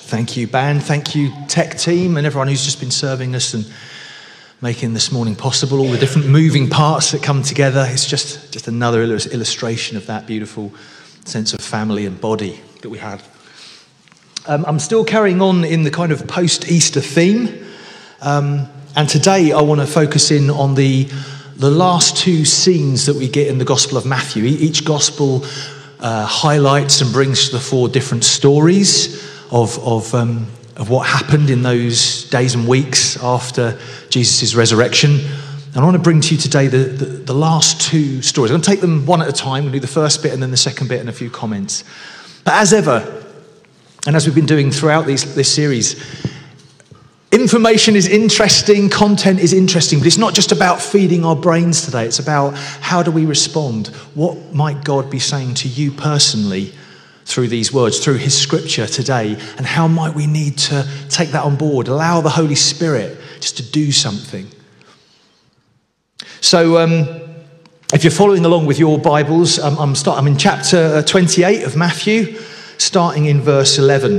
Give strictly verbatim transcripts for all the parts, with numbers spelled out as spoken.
Thank you, band. Thank you, tech team, and everyone who's just been serving us and making this morning possible. All the different moving parts that come together. It's just, just another illustration of that beautiful sense of family and body that we had. Um, I'm still carrying on in the kind of post-Easter theme. Um, and today I want to focus in on the, the last two scenes that we get in the Gospel of Matthew. Each Gospel uh, highlights and brings to the fore different stories of of, um, of what happened in those days and weeks after Jesus' resurrection. And I want to bring to you today the, the, the last two stories. I'm going to take them one at a time. We'll do the first bit and then the second bit and a few comments. But as ever, and as we've been doing throughout these, this series, information is interesting, content is interesting, but it's not just about feeding our brains today. It's about how do we respond? What might God be saying to you personally through these words, through his scripture today, and how might we need to take that on board, allow the Holy Spirit just to do something. So um, if you're following along with your Bibles, um, I'm, start, I'm in chapter twenty-eight of Matthew, starting in verse eleven.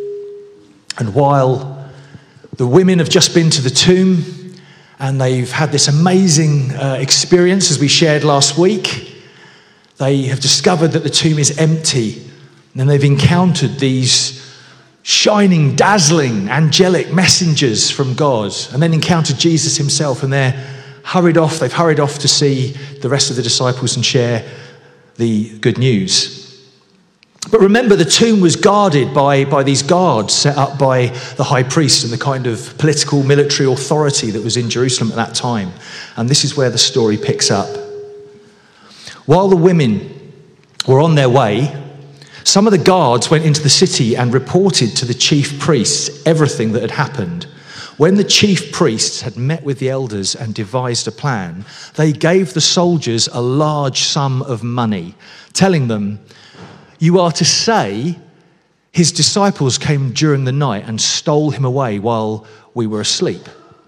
And while the women have just been to the tomb and they've had this amazing uh, experience, as we shared last week, they have discovered that the tomb is empty. And they've encountered these shining, dazzling, angelic messengers from God, and then encountered Jesus himself, and they're hurried off. They've hurried off to see the rest of the disciples and share the good news. But remember, the tomb was guarded by, by these guards set up by the high priest and the kind of political military authority that was in Jerusalem at that time. And this is where the story picks up. While the women were on their way, some of the guards went into the city and reported to the chief priests everything that had happened. When the chief priests had met with the elders and devised a plan, they gave the soldiers a large sum of money, telling them, "You are to say his disciples came during the night and stole him away while we were asleep."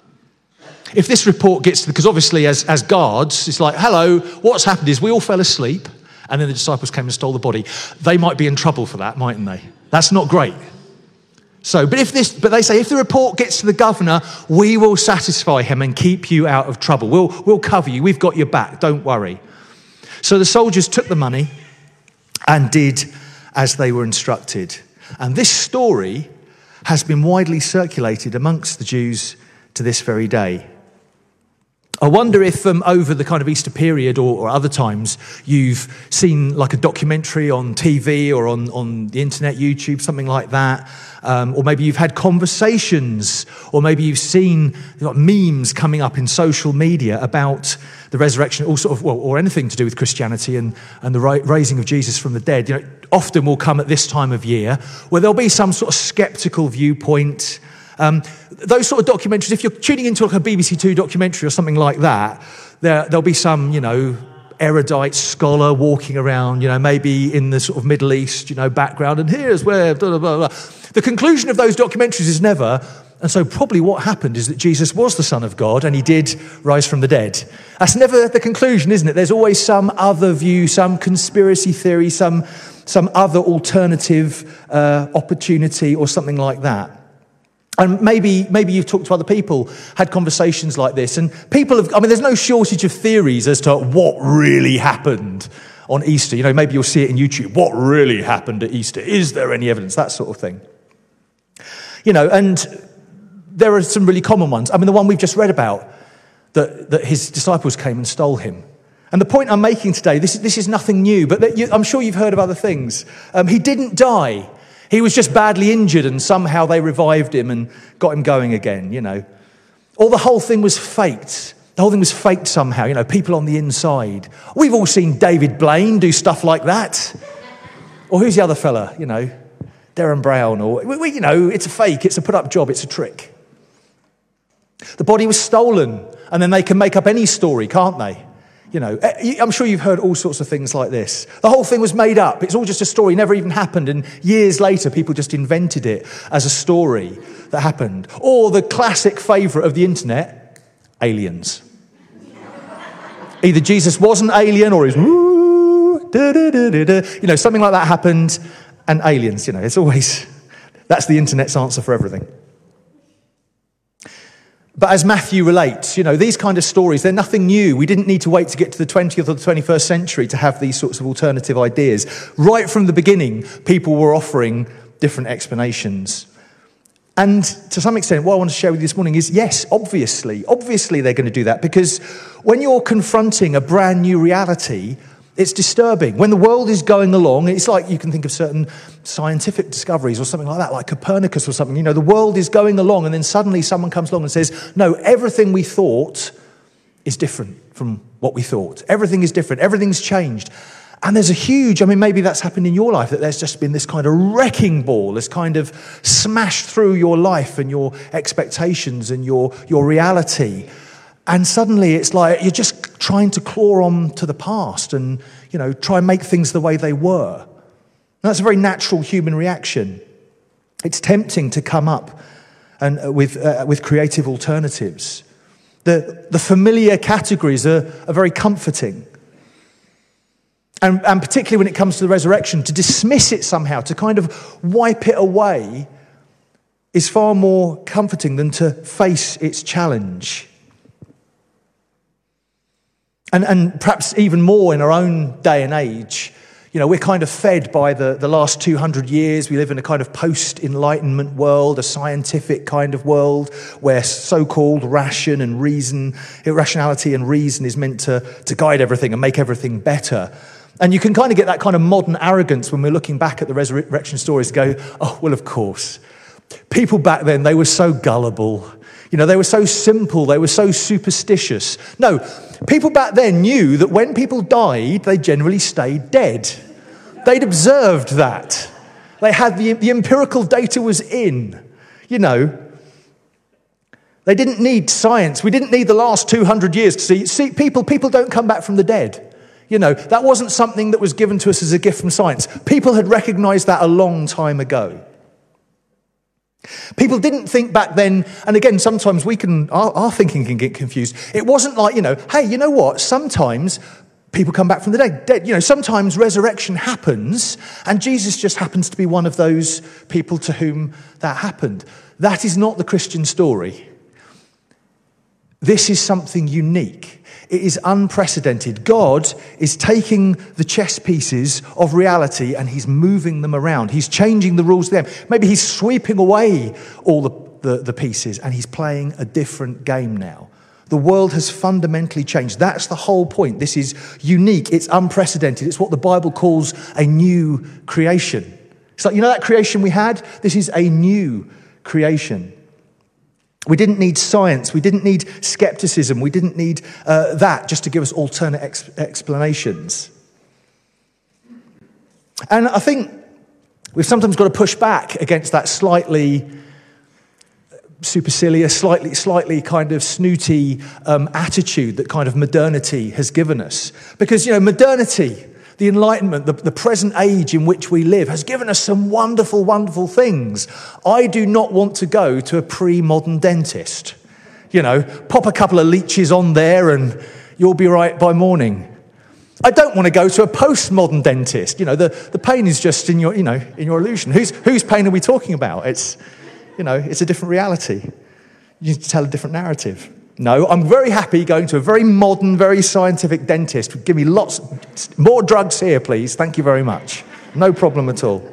If this report gets to, because obviously as, as guards, it's like, hello, what's happened is we all fell asleep, and then the disciples came and stole the body. They might be in trouble for that, mightn't they? That's not great. So, but if this, but they say, if the report gets to the governor, we will satisfy him and keep you out of trouble. We'll, we'll cover you. We've got your back. Don't worry. So the soldiers took the money and did as they were instructed. And this story has been widely circulated amongst the Jews to this very day. I wonder if um, over the kind of Easter period or, or other times you've seen like a documentary on T V or on, on the internet, YouTube, something like that. Um, or maybe you've had conversations, or maybe you've seen like, memes coming up in social media about the resurrection, all sort of, well, or anything to do with Christianity and, and the ra- raising of Jesus from the dead. You know, often will come at this time of year where there'll be some sort of skeptical viewpoint. Um, those sort of documentaries, if you're tuning into like a B B C Two documentary or something like that, there, there'll be some, you know, erudite scholar walking around, you know, maybe in the sort of Middle East, you know, background, and here's where, blah, blah, blah, blah. The conclusion of those documentaries is never, and so probably what happened is that Jesus was the Son of God and he did rise from the dead. That's never the conclusion, isn't it? There's always some other view, some conspiracy theory, some, some other alternative uh, opportunity or something like that. And maybe maybe you've talked to other people, had conversations like this, and people have, I mean, there's no shortage of theories as to what really happened on Easter. You know, maybe you'll see it in YouTube. What really happened at Easter? Is there any evidence? That sort of thing. You know, and there are some really common ones. I mean, the one we've just read about, that, that his disciples came and stole him. And the point I'm making today, this, this is nothing new, but that you, I'm sure you've heard of other things. Um, he didn't die. He was just badly injured and somehow they revived him and got him going again, you know. Or the whole thing was faked. The whole thing was faked somehow, you know, people on the inside. We've all seen David Blaine do stuff like that. Or who's the other fella, you know, Darren Brown. Or, we, you know, it's a fake, it's a put-up job, it's a trick. The body was stolen, and then they can make up any story, can't they? You know, I'm sure you've heard all sorts of things like this. The whole thing was made up. It's all just a story, never even happened. And years later, people just invented it as a story that happened. Or the classic favourite of the internet, aliens. Either Jesus was an alien or he's, woo, da, da, da, da, da. You know, something like that happened. And aliens, you know, it's always, That's the internet's answer for everything. But as Matthew relates, you know, these kind of stories, they're nothing new. We didn't need to wait to get to the twentieth or the twenty-first century to have these sorts of alternative ideas. Right from the beginning, people were offering different explanations. And to some extent, what I want to share with you this morning is, yes, obviously, obviously they're going to do that, because when you're confronting a brand new reality, it's disturbing. When the world is going along, it's like you can think of certain scientific discoveries or something like that, like Copernicus or something. You know, the world is going along and then suddenly someone comes along and says, no, everything we thought is different from what we thought. Everything is different. Everything's changed. And there's a huge, I mean, maybe that's happened in your life, that there's just been this kind of wrecking ball, this kind of smashed through your life and your expectations and your, your reality. And suddenly it's like you're just trying to claw on to the past and, you know, try and make things the way they were. And that's a very natural human reaction. It's tempting to come up and uh, with uh, with creative alternatives. The the familiar categories are, are very comforting. And, and particularly when it comes to the resurrection, to dismiss it somehow, to kind of wipe it away, is far more comforting than to face its challenge. And, and perhaps even more in our own day and age, you know, we're kind of fed by the, the last two hundred years. We live in a kind of post-Enlightenment world, a scientific kind of world where so-called ration and reason, irrationality and reason is meant to, to guide everything and make everything better. And you can kind of get that kind of modern arrogance when we're looking back at the resurrection stories to go, oh, well, of course. People back then, they were so gullible. You know, they were so simple, they were so superstitious. No, people back then knew that when people died, they generally stayed dead. They'd observed that. They had the, the empirical data was in, you know. They didn't need science. We didn't need the last two hundred years to see, see people, people don't come back from the dead. You know, that wasn't something that was given to us as a gift from science. People had recognized that a long time ago. People didn't think back then, and again, sometimes we can, our, our thinking can get confused. It wasn't like, you know, hey, you know what? Sometimes people come back from the dead. dead. You know, sometimes resurrection happens, and Jesus just happens to be one of those people to whom that happened. That is not the Christian story. This is something unique. It is unprecedented. God is taking the chess pieces of reality and he's moving them around. He's changing the rules of them. Maybe he's sweeping away all the, the, the pieces and he's playing a different game now. The world has fundamentally changed. That's the whole point. This is unique. It's unprecedented. It's what the Bible calls a new creation. It's like, you know that creation we had? This is a new creation. We didn't need science. We didn't need skepticism. We didn't need uh, that just to give us alternate ex- explanations. And I think we've sometimes got to push back against that slightly supercilious, slightly, slightly kind of snooty um, attitude that kind of modernity has given us. Because, you know, modernity, the Enlightenment, the, the present age in which we live has given us some wonderful, wonderful things. I do not want to go to a pre-modern dentist. You know, pop a couple of leeches on there and you'll be right by morning. I don't want to go to a postmodern dentist. You know, the, the pain is just in your, you know, in your illusion. Whose whose pain are we talking about? It's, you know, it's a different reality. You need to tell a different narrative. No, I'm very happy going to a very modern, very scientific dentist. Give me lots, more drugs here, please. Thank you very much. No problem at all.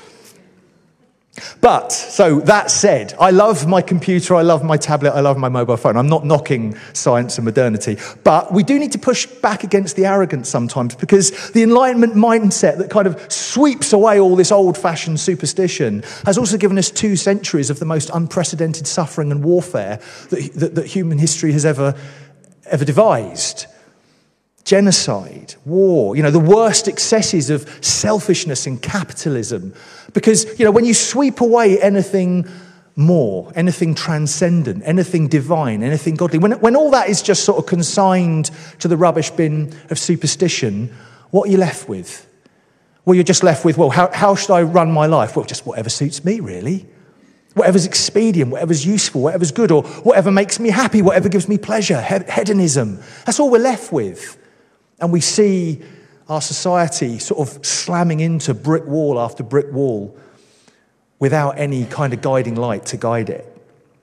But, so that said, I love my computer, I love my tablet, I love my mobile phone. I'm not knocking science and modernity. But we do need to push back against the arrogance sometimes, because the Enlightenment mindset that kind of sweeps away all this old-fashioned superstition has also given us two centuries of the most unprecedented suffering and warfare that, that, that human history has ever, ever devised. Genocide, war, you know, the worst excesses of selfishness and capitalism. Because, you know, when you sweep away anything more, anything transcendent, anything divine, anything godly, when, when all that is just sort of consigned to the rubbish bin of superstition, what are you left with? Well, you're just left with, well, how, how should I run my life? Well, just whatever suits me, really. Whatever's expedient, whatever's useful, whatever's good, or whatever makes me happy, whatever gives me pleasure, hedonism. That's all we're left with. And we see our society sort of slamming into brick wall after brick wall without any kind of guiding light to guide it.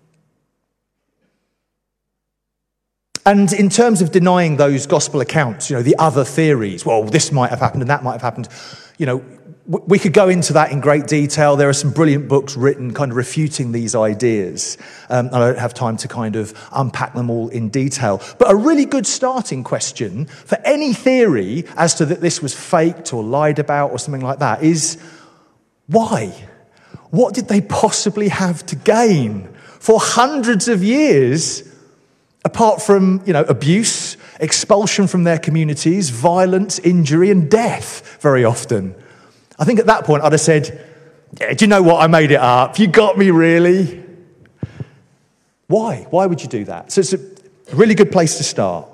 And in terms of denying those gospel accounts, you know, the other theories, well, this might have happened and that might have happened, you know, we could go into that in great detail. There are some brilliant books written kind of refuting these ideas. Um, I don't have time to kind of unpack them all in detail. But a really good starting question for any theory as to that this was faked or lied about or something like that is, why? What did they possibly have to gain for hundreds of years, apart from, you know, abuse, expulsion from their communities, violence, injury, and death very often? I think at that point I'd have said, yeah, do you know what? I made it up. You got me, really? Why? Why would you do that? So it's a really good place to start.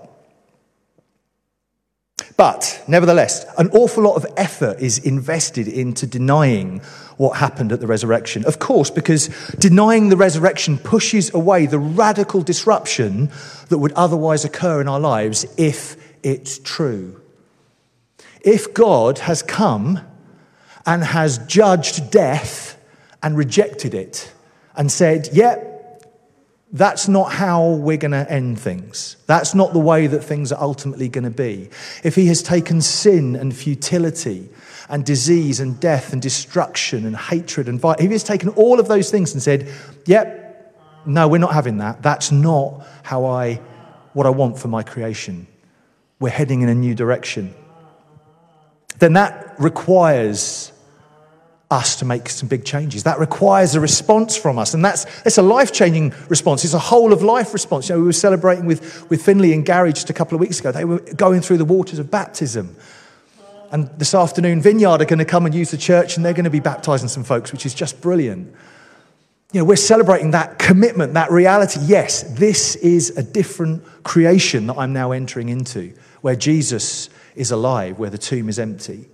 But nevertheless, an awful lot of effort is invested into denying what happened at the resurrection. Of course, because denying the resurrection pushes away the radical disruption that would otherwise occur in our lives if it's true. If God has come and has judged death and rejected it and said, yeah, that's not how we're going to end things. That's not the way that things are ultimately going to be. If he has taken sin and futility and disease and death and destruction and hatred and violence, if he has taken all of those things and said, yep, no, we're not having that. That's not how I, what I want for my creation. We're heading in a new direction. Then that requires us to make some big changes. That requires a response from us. And that's it's a life-changing response. It's a whole-of-life response. You know, we were celebrating with, with Finley and Gary just a couple of weeks ago. They were going through the waters of baptism. And this afternoon, Vineyard are going to come and use the church, and they're going to be baptising some folks, which is just brilliant. You know, we're celebrating that commitment, that reality. Yes, this is a different creation that I'm now entering into, where Jesus is alive, where the tomb is empty.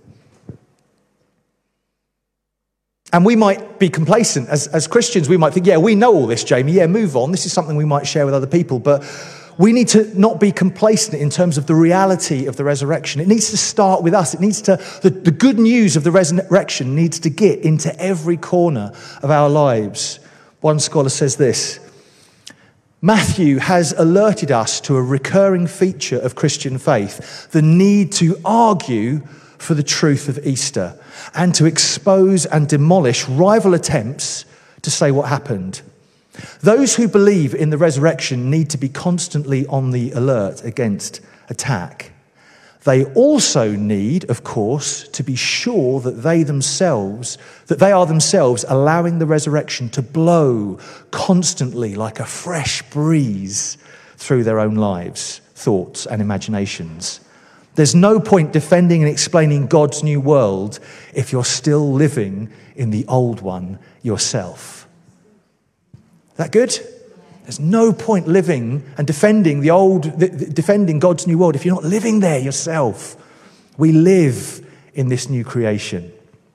And we might be complacent. As, as Christians, we might think, yeah, we know all this, Jamie. Yeah, move on. This is something we might share with other people. But we need to not be complacent in terms of the reality of the resurrection. It needs to start with us. It needs to, the, the good news of the resurrection needs to get into every corner of our lives. One scholar says this: Matthew has alerted us to a recurring feature of Christian faith, the need to argue for the truth of Easter and to expose and demolish rival attempts to say what happened. Those who believe in the resurrection need to be constantly on the alert against attack. They also need, of course, to be sure that they themselves, that they are themselves allowing the resurrection to blow constantly like a fresh breeze through their own lives, thoughts, and imaginations. There's no point defending and explaining God's new world if you're still living in the old one yourself. Is that good? There's no point living and defending the old, defending God's new world if you're not living there yourself. We live in this new creation.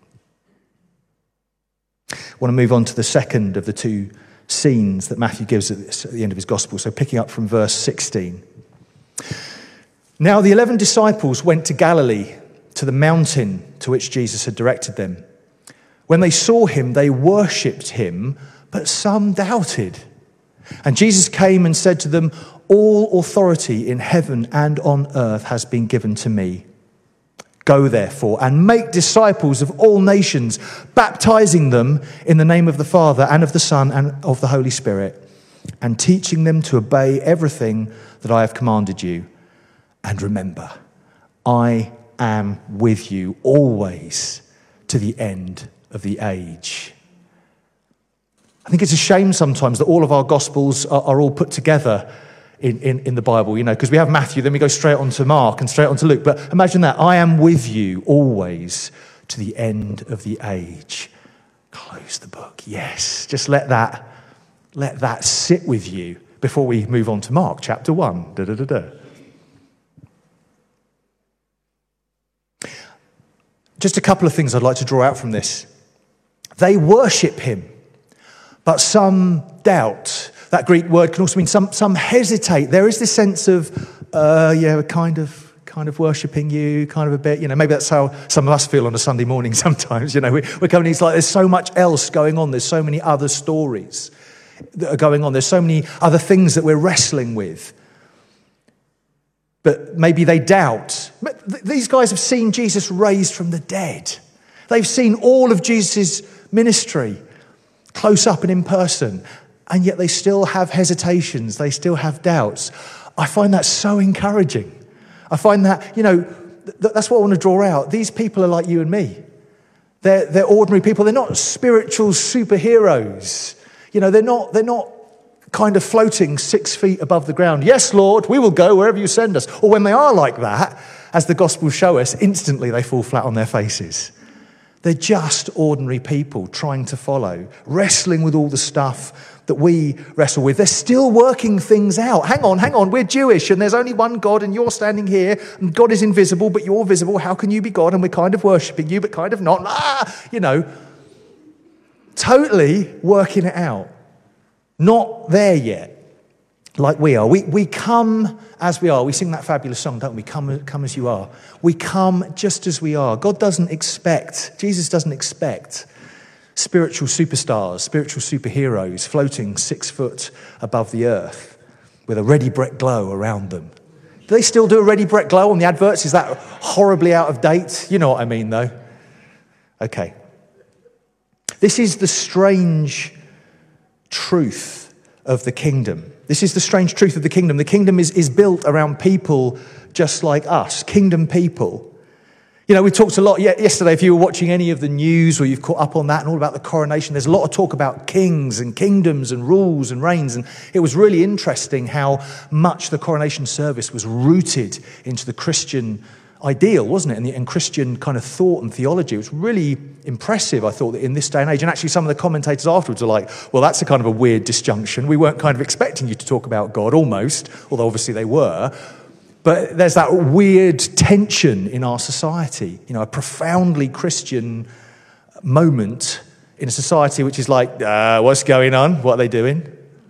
I want to move on to the second of the two scenes that Matthew gives at the end of his gospel. So picking up from verse sixteen. Now the eleven disciples went to Galilee, to the mountain to which Jesus had directed them. When they saw him, they worshipped him, but some doubted. And Jesus came and said to them, "All authority in heaven and on earth has been given to me. Go therefore and make disciples of all nations, baptizing them in the name of the Father and of the Son and of the Holy Spirit, and teaching them to obey everything that I have commanded you. And remember, I am with you always to the end of the age." I think it's a shame sometimes that all of our Gospels are, are all put together in, in, in the Bible, you know, because we have Matthew, then we go straight on to Mark and straight on to Luke. But imagine that, I am with you always to the end of the age. Close the book, yes. Just let that, let that sit with you before we move on to Mark chapter one. Da, da, da, da. Just a couple of things I'd like to draw out from this. They worship him, but some doubt. That Greek word can also mean some some hesitate. There is this sense of, uh, yeah, kind of, kind of worshipping you, kind of a bit, you know, maybe that's how some of us feel on a Sunday morning sometimes, you know, we, we're coming, it's like there's so much else going on, there's so many other stories that are going on, there's so many other things that we're wrestling with. But maybe they doubt. These guys have seen Jesus raised from the dead. They've seen all of Jesus' ministry close up and in person, and yet they still have hesitations, they still have doubts. I find that so encouraging. I find that, you know, th- that's what I want to draw out. These people are like you and me. They're, they're ordinary people. They're not spiritual superheroes. You know, they're not, they're not kind of floating six feet above the ground. Yes, Lord, we will go wherever you send us. Or when they are like that, as the Gospels show us, instantly they fall flat on their faces. They're just ordinary people trying to follow, wrestling with all the stuff that we wrestle with. They're still working things out. Hang on, hang on, we're Jewish and there's only one God and you're standing here and God is invisible, but you're visible. How can you be God? And we're kind of worshipping you, but kind of not. Ah, you know, totally working it out. Not there yet, like we are. We we come as we are. We sing that fabulous song, don't we? Come, come as you are. We come just as we are. God doesn't expect, Jesus doesn't expect spiritual superstars, spiritual superheroes floating six foot above the earth with a Ready Brek glow around them. Do they still do a Ready Brek glow on the adverts? Is that horribly out of date? You know what I mean, though. Okay. This is the strange truth of the kingdom. This is the strange truth of the kingdom. The kingdom is, is built around people just like us, kingdom people. You know, we talked a lot yesterday, if you were watching any of the news or you've caught up on that and all about the coronation, there's a lot of talk about kings and kingdoms and rules and reigns. And it was really interesting how much the coronation service was rooted into the Christian ideal, wasn't it? And, the, and Christian kind of thought and theology. It was really impressive, I thought, that in this day and age. And actually some of the commentators afterwards are like, well, that's a kind of a weird disjunction. We weren't kind of expecting you to talk about God, almost, although obviously they were. But there's that weird tension in our society, you know, a profoundly Christian moment in a society which is like, uh, what's going on? What are they doing?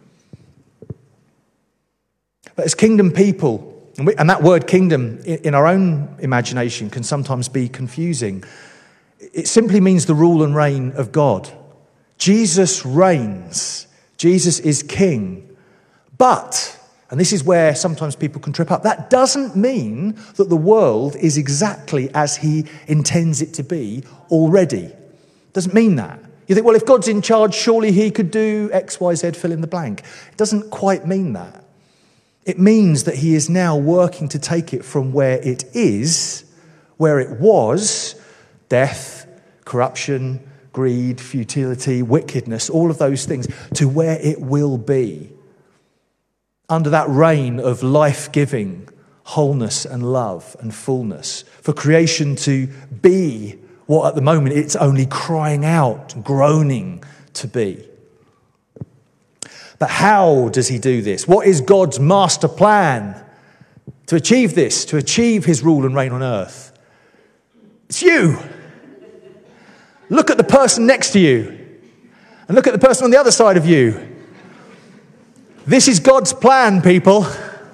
But as kingdom people, and, we, and that word kingdom in our own imagination can sometimes be confusing. It simply means the rule and reign of God. Jesus reigns. Jesus is king. But... and this is where sometimes people can trip up. That doesn't mean that the world is exactly as he intends it to be already. Doesn't mean that. You think, well, if God's in charge, surely he could do X, Y, Z, fill in the blank. It doesn't quite mean that. It means that he is now working to take it from where it is, where it was, death, corruption, greed, futility, wickedness, all of those things, to where it will be. Under that reign of life-giving, wholeness and love and fullness, for creation to be what at the moment it's only crying out, groaning to be. But how does he do this? What is God's master plan to achieve this, to achieve his rule and reign on earth? It's you. Look at the person next to you and look at the person on the other side of you. This is God's plan, people.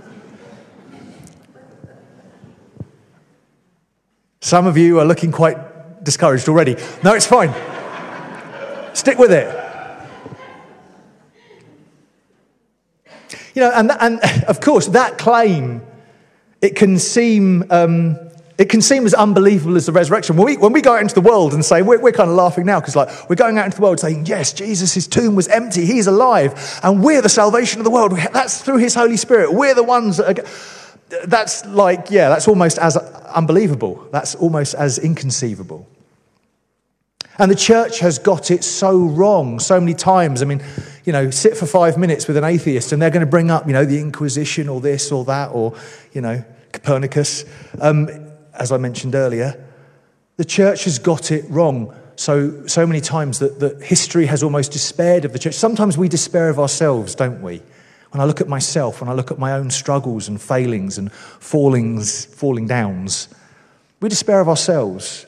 Some of you are looking quite discouraged already. No, it's fine. Stick with it. You know, and, and of course, that claim, it can seem... Um, It can seem as unbelievable as the resurrection. When we, when we go out into the world and say, we're, we're kind of laughing now because like we're going out into the world saying, yes, Jesus, his tomb was empty, he's alive, and we're the salvation of the world. That's through his Holy Spirit. We're the ones that are... That's like, yeah, that's almost as unbelievable. That's almost as inconceivable. And the church has got it so wrong so many times. I mean, you know, sit for five minutes with an atheist and they're going to bring up, you know, the Inquisition or this or that or, you know, Copernicus. Um As I mentioned earlier, the church has got it wrong so so many times that, that history has almost despaired of the church. Sometimes we despair of ourselves, don't we? When I look at myself, when I look at my own struggles and failings and fallings, falling downs, we despair of ourselves.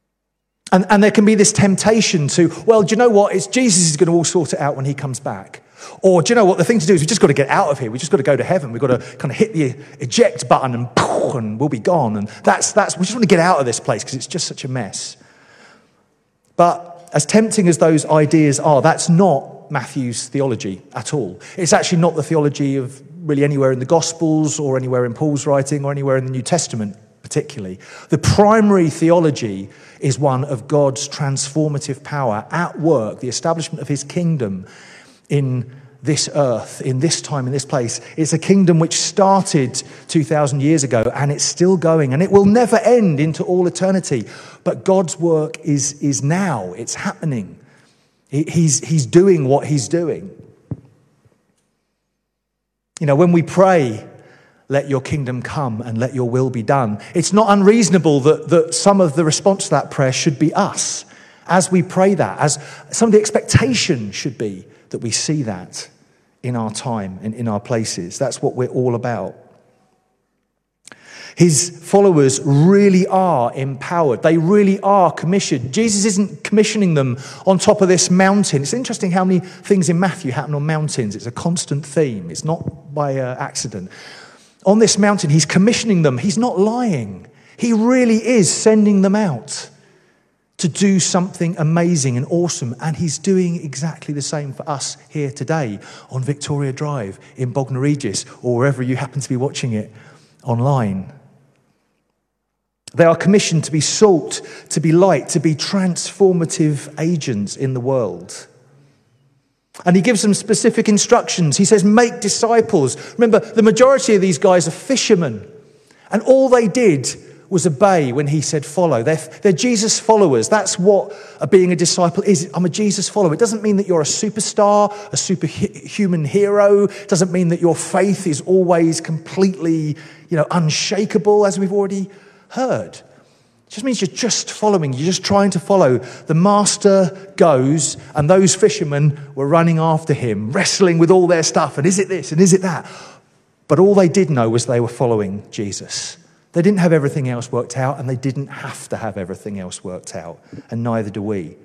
And, and there can be this temptation to, well, do you know what? It's Jesus is going to all sort it out when he comes back. Or do you know what? The thing to do is we've just got to get out of here. We've just got to go to heaven. We've got to kind of hit the eject button and poof, and we'll be gone. And that's, that's, we just want to get out of this place because it's just such a mess. But as tempting as those ideas are, that's not Matthew's theology at all. It's actually not the theology of really anywhere in the Gospels or anywhere in Paul's writing or anywhere in the New Testament particularly. The primary theology is one of God's transformative power at work, the establishment of his kingdom in this earth, in this time, in this place. It's a kingdom which started two thousand years ago, and it's still going, and it will never end into all eternity. But God's work is, is now. It's happening. He's, he's doing what he's doing. You know, when we pray, let your kingdom come and let your will be done, it's not unreasonable that, that some of the response to that prayer should be us. As we pray that, as some of the expectation should be that we see that in our time and in our places. That's what we're all about. His followers really are empowered. They really are commissioned. Jesus isn't commissioning them on top of this mountain. It's interesting how many things in Matthew happen on mountains. It's a constant theme. It's not by uh, accident. On this mountain, he's commissioning them. He's not lying. He really is sending them out to do something amazing and awesome. And he's doing exactly the same for us here today on Victoria Drive, in Bognor Regis, or wherever you happen to be watching it online. They are commissioned to be salt, to be light, to be transformative agents in the world. And he gives them specific instructions. He says, make disciples. Remember, the majority of these guys are fishermen. And all they did was obey when he said follow. They're, they're Jesus followers. That's what being a disciple is. I'm a Jesus follower. It doesn't mean that you're a superstar, a superhuman hero. It doesn't mean that your faith is always completely, you know, unshakable, as we've already heard. It just means you're just following. You're just trying to follow. The master goes, and those fishermen were running after him, wrestling with all their stuff. And is it this? And is it that? But all they did know was they were following Jesus. They didn't have everything else worked out, and they didn't have to have everything else worked out, and neither do we.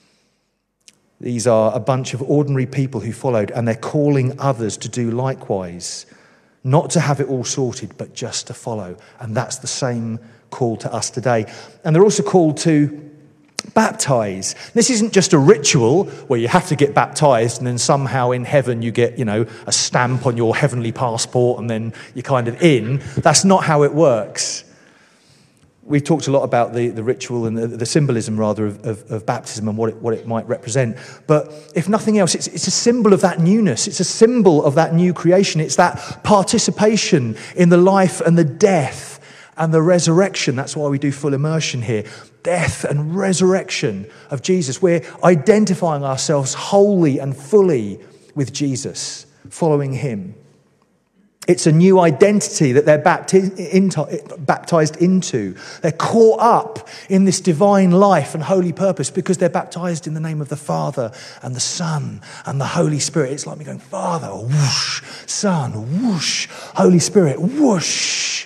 These are a bunch of ordinary people who followed, and they're calling others to do likewise. Not to have it all sorted, but just to follow. And that's the same call to us today. And they're also called to baptize. This isn't just a ritual where you have to get baptized and then somehow in heaven you get, you know, a stamp on your heavenly passport and then you're kind of in. That's not how it works. We've talked a lot about the, the ritual and the, the symbolism, rather, of, of, of baptism and what it, what it might represent. But if nothing else, it's, it's a symbol of that newness. It's a symbol of that new creation. It's that participation in the life and the death and the resurrection. That's why we do full immersion here. Death and resurrection of Jesus. We're identifying ourselves wholly and fully with Jesus, following him. It's a new identity that they're bapti- baptized into. They're caught up in this divine life and holy purpose because they're baptized in the name of the Father and the Son and the Holy Spirit. It's like me going, Father, whoosh, Son, whoosh, Holy Spirit, whoosh.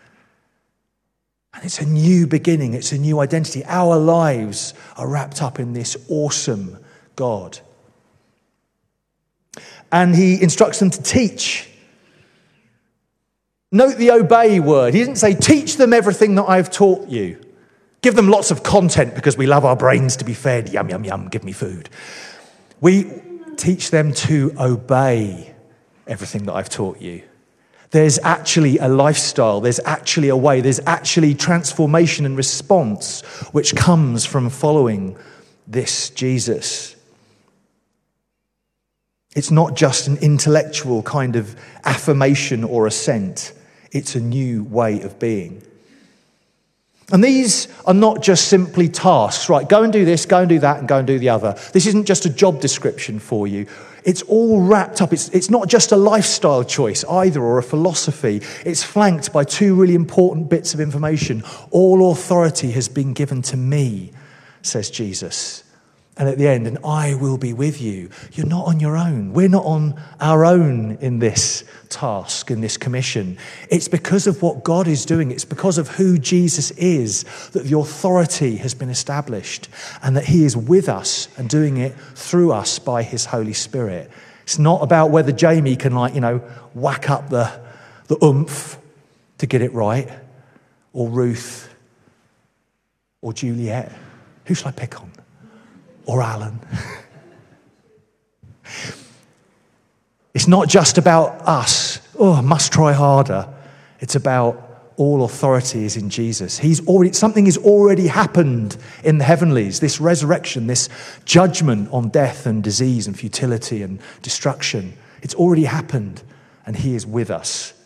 And it's a new beginning. It's a new identity. Our lives are wrapped up in this awesome God. And he instructs them to teach. Note the obey word. He didn't say, teach them everything that I've taught you. Give them lots of content because we love our brains to be fed. Yum, yum, yum, give me food. We teach them to obey everything that I've taught you. There's actually a lifestyle. There's actually a way. There's actually transformation and response which comes from following this Jesus. It's not just an intellectual kind of affirmation or assent. It's a new way of being. And these are not just simply tasks, right? Go and do this, go and do that, and go and do the other. This isn't just a job description for you. It's all wrapped up. It's, it's not just a lifestyle choice either, or a philosophy. It's flanked by two really important bits of information. All authority has been given to me, says Jesus. And at the end, and I will be with you. You're not on your own. We're not on our own in this task, in this commission. It's because of what God is doing. It's because of who Jesus is that the authority has been established and that he is with us and doing it through us by his Holy Spirit. It's not about whether Jamie can, like, you know, whack up the, the oomph to get it right, or Ruth, or Juliet. Who shall I pick on? Or Alan? It's not just about us. Oh, I must try harder. It's about all authority is in Jesus. He's already, something has already happened in the heavenlies. This resurrection, this judgment on death and disease and futility and destruction. It's already happened, and he is with us.